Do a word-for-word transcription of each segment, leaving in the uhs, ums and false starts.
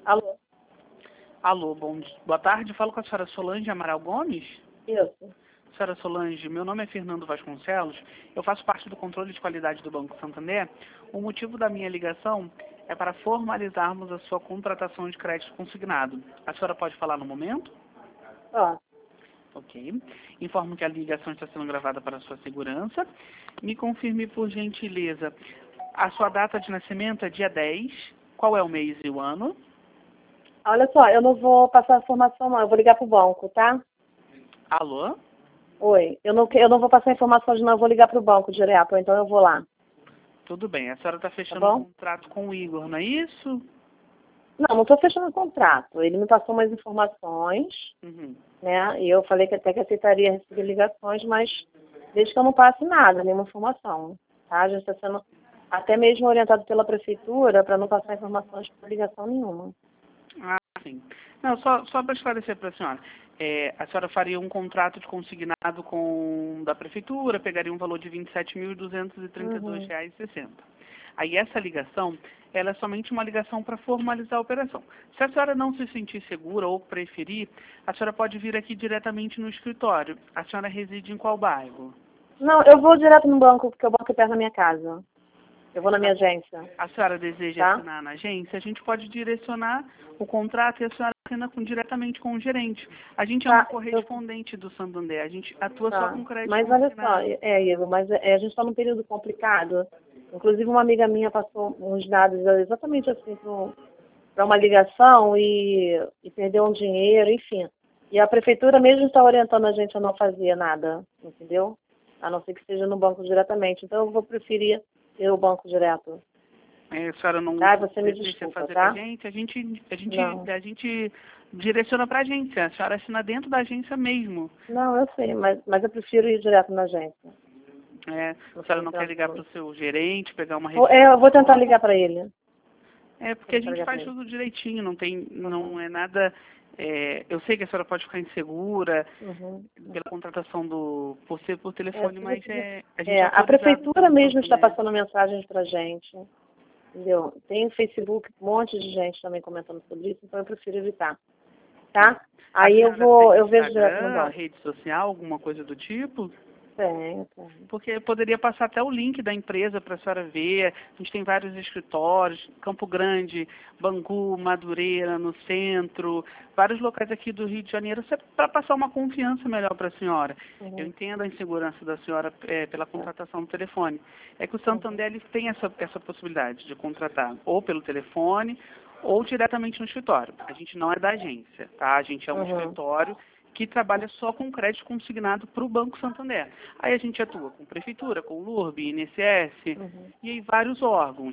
Alô? Alô, bom, di- boa tarde. Falo com a senhora Solange Amaral Gomes. Isso. Senhora Solange, meu nome é Fernando Vasconcelos. Eu faço parte do controle de qualidade do Banco Santander. O motivo da minha ligação é para formalizarmos a sua contratação de crédito consignado. A senhora pode falar no momento? Ó, Ok. Informo que a ligação está sendo gravada para sua segurança. Me confirme, por gentileza, a sua data de nascimento é dia dez. Qual é o mês e o ano? olha só, eu não vou passar informação não, eu vou ligar pro banco, tá? Alô? Oi, eu não, que- eu não vou passar informações não, eu vou ligar pro banco direto, então eu vou lá, Tudo bem. A senhora está tá fechando um bom? contrato com o Igor, não é isso? Não, não estou fechando o contrato, ele me passou umas informações, Uhum. né, e eu falei que até que aceitaria receber ligações, mas desde que eu não passe nada, nenhuma informação, tá? A gente está sendo até mesmo orientado pela prefeitura para não passar informações por ligação nenhuma. Ah, sim. Não, só, só para esclarecer para a senhora. É, a senhora faria um contrato de consignado com da prefeitura, pegaria um valor de vinte e sete mil duzentos e trinta e dois Uhum. reais e sessenta. Aí essa ligação, ela é somente uma ligação para formalizar a operação. Se a senhora não se sentir segura ou preferir, a senhora pode vir aqui diretamente no escritório. A senhora reside em qual bairro? Não, eu vou direto no banco, porque o banco é perto da minha casa. Eu vou na minha agência, A senhora deseja tá? assinar na agência, a gente pode direcionar o contrato e a senhora assina com- diretamente com o gerente. A gente é uma Tá, eu, correspondente do Santander, a gente atua só tá. com crédito Mas olha só, consignado. é, Igor, mas é, a gente está num período complicado. Inclusive, uma amiga minha passou uns dados exatamente assim para uma ligação e, e perdeu um dinheiro, enfim. E a prefeitura mesmo está orientando a gente a não fazer nada, entendeu? A não ser que seja no banco diretamente. Então, eu vou preferir ir ao banco direto. É, a senhora não Tá? Você me deseja desculpa, fazer com a tá? gente, a gente, a gente, Não. a gente direciona para a agência. A senhora assina dentro da agência mesmo. Não, eu sei, mas, mas eu prefiro ir direto na agência. É, Eu a tô senhora não quer ligar para tentando. o seu gerente, pegar uma Vou- é, eu vou tentar referência. ligar para ele. É, Vou porque a tentar gente ligar para faz ele. tudo direitinho, não tem, não Uhum. é nada. É, eu sei que a senhora pode ficar insegura Uhum. pela contratação do por ser por É, telefone, se mas você- é a gente é, é a autorizado prefeitura pelo mesmo está Santander. passando mensagens para gente, entendeu? Tem o Facebook, um monte de gente também comentando sobre isso, então eu prefiro evitar, tá? A Aí eu senhora vou, tem eu vejo direto no Instagram, banco. rede social, alguma coisa do tipo? Tenho, tenho. Porque eu poderia passar até o link da empresa para a senhora ver. A gente tem vários escritórios, Campo Grande, Bangu, Madureira, no centro, vários locais aqui do Rio de Janeiro, para passar uma confiança melhor para a senhora. Eu Uhum. entendo a insegurança da senhora é, pela Tá. contratação do telefone. É que o Uhum. Santander ele tem essa, essa possibilidade de contratar ou pelo telefone ou diretamente no escritório. A gente não é da agência, tá? A gente é um Uhum. escritório que trabalha só com crédito consignado para o Banco Santander. Aí a gente atua com prefeitura, com L U R B, I N S S Uhum. e aí vários órgãos.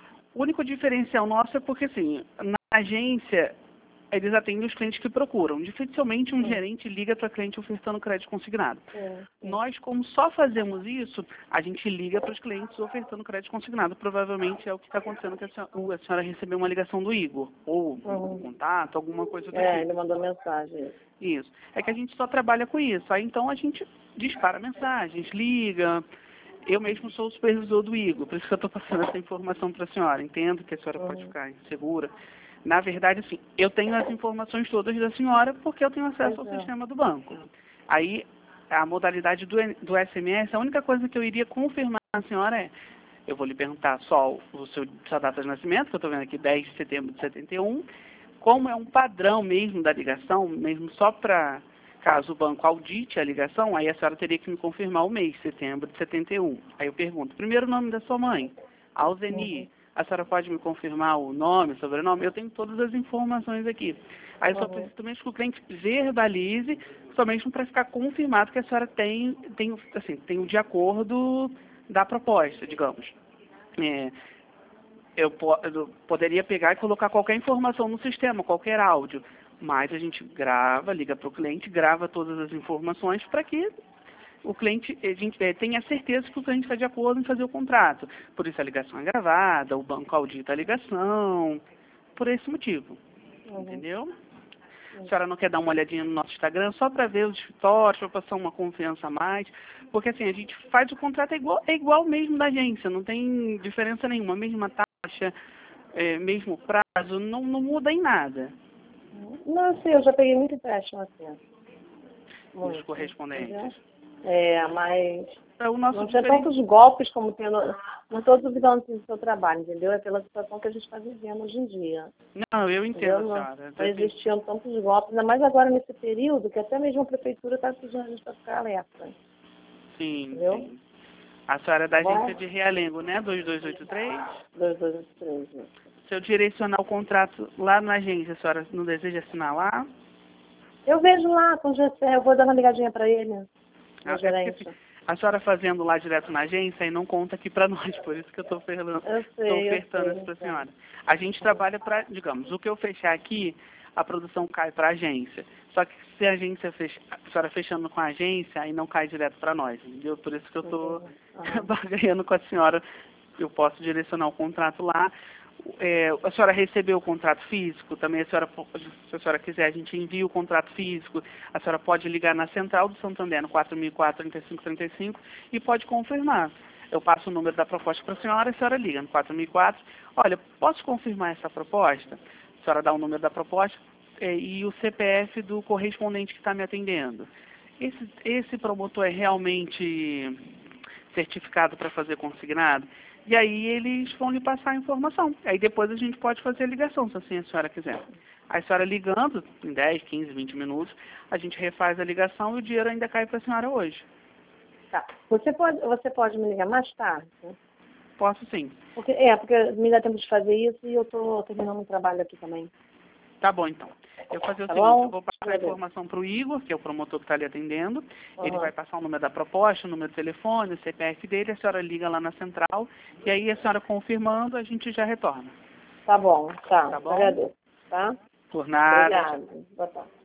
O único diferencial nosso é porque, assim, na agência, eles atendem os clientes que procuram. Dificilmente um Uhum. gerente liga para cliente ofertando crédito consignado. Sim, sim. Nós, como só fazemos isso, a gente liga para os clientes ofertando crédito consignado. Provavelmente é o que está acontecendo, que a senhora, a senhora recebeu uma ligação do Igor, ou um Uhum. contato, alguma coisa do É, tipo. ele mandou mensagem. Isso. É que a gente só trabalha com isso. Aí então a gente dispara mensagens, liga. Eu mesmo sou o supervisor do Igor, por isso que eu estou passando essa informação para a senhora. Entendo que a senhora pode Uhum. ficar insegura. Na verdade, assim, eu tenho as informações todas da senhora porque eu tenho acesso Pois ao é. sistema do banco. Aí, a modalidade do, do S M S, a única coisa que eu iria confirmar a senhora é, eu vou lhe perguntar só o seu, sua data de nascimento, que eu estou vendo aqui dez de setembro de setenta e um, como é um padrão mesmo da ligação, mesmo só para caso o banco audite a ligação, aí a senhora teria que me confirmar o mês, setembro de setenta e um. Aí eu pergunto, primeiro nome da sua mãe, Alzeni. Uhum. A senhora pode me confirmar o nome, o sobrenome? Eu tenho todas as informações aqui. Aí eu só Uhum. preciso também que o cliente verbalize, só mesmo para ficar confirmado que a senhora tem, tem, assim, tem o de acordo da proposta, digamos. É, eu, po- eu poderia pegar e colocar qualquer informação no sistema, qualquer áudio, mas a gente grava, liga para o cliente, grava todas as informações para que o cliente, a gente eh, tenha certeza que o cliente está de acordo em fazer o contrato. Por isso a ligação é gravada, o banco audita a ligação, por esse motivo, Uhum. entendeu? A Uhum. senhora não quer dar uma olhadinha no nosso Instagram só para ver os escritórios, para passar uma confiança a mais? Porque assim, a gente faz o contrato é igual, é igual mesmo da agência, não tem diferença nenhuma, a mesma taxa, é, mesmo prazo, não, não muda em nada. Não, sim, eu já peguei muito empréstimo assim. Os Muito, correspondentes. entendeu? É, mas É o nosso não tinha diferen- tantos golpes como tem no... Não estou duvidando do seu trabalho, entendeu? É pela situação que a gente está vivendo hoje em dia. Não, eu Entendeu? entendo, Não, senhora. não existiam tantos golpes, ainda mais agora nesse período, que até mesmo a prefeitura está pedindo a gente para ficar alerta. Sim, Entendeu? sim. A senhora é da Vai. agência de Realengo, né? dois dois oito três. dois, dois, três. Se eu direcionar o contrato lá na agência, a senhora não deseja assinar lá? Eu vejo lá com o Gessé, eu vou dar uma ligadinha para ele, Ah, na é porque, gerência. assim, a senhora fazendo lá direto na agência e não conta aqui para nós, por isso que eu estou Eu sei, eu ofertando sei, isso para a então. senhora. A gente trabalha para, digamos, o que eu fechar aqui, a produção cai para a agência. Só que se a agência fecha, a senhora fechando com a agência, aí não cai direto para nós, entendeu? Por isso que eu estou Uhum. barganhando com a senhora. Eu posso direcionar o contrato lá. É, a senhora recebeu o contrato físico, também a senhora, se a senhora quiser, a gente envia o contrato físico, a senhora pode ligar na central do Santander, no quatro mil e quatro, trinta e cinco trinta e cinco, e pode confirmar. Eu passo o número da proposta para a senhora, a senhora liga no quatro mil e quatro, olha, posso confirmar essa proposta? A senhora dá o número da proposta é, e o C P F do correspondente que está me atendendo. Esse, esse promotor é realmente certificado para fazer consignado? E aí eles vão lhe passar a informação. Aí depois a gente pode fazer a ligação, se assim a senhora quiser. Aí a senhora ligando, em dez, quinze, vinte minutos, a gente refaz a ligação e o dinheiro ainda cai para a senhora hoje. Tá. Você pode, você pode me ligar mais tarde? Posso sim. Porque, é, porque me dá tempo de fazer isso e eu estou terminando um trabalho aqui também. Tá bom, então. Eu vou fazer o Tá seguinte, bom? eu vou passar a Beleza. informação para o Igor, que é o promotor que está ali atendendo. Ele Uhum. vai passar o número da proposta, o número do telefone, o C P F dele, a senhora liga lá na central, e aí a senhora confirmando, a gente já retorna. Tá bom, tá. Tá bom? Agradeço, tá? Por nada. Obrigada. Boa tarde.